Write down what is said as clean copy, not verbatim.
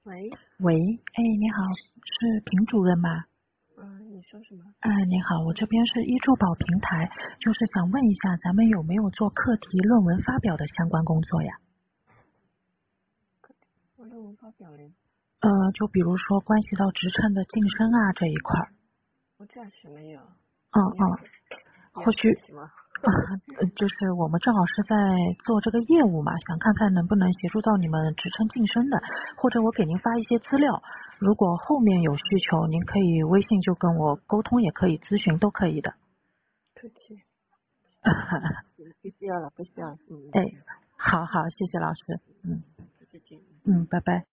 喂， 喂，哎，你好，是平主任吗？ 你说什么？ 你好，我这边是医助宝平台，就是想问一下，咱们有没有做课题论文发表的相关工作呀？ 我论文发表了， 就比如说关系到职称的晋升啊这一块儿。 我暂时没有。 嗯嗯， 你要或许什么？ 就是我们正好是在做这个业务嘛，想看看能不能协助到你们职称晋升的，或者我给您发一些资料，如果后面有需求，您可以微信就跟我沟通，也可以咨询，都可以的。 客气。不需要了，不需要了。 哎，好好，谢谢老师。 再见。 拜拜。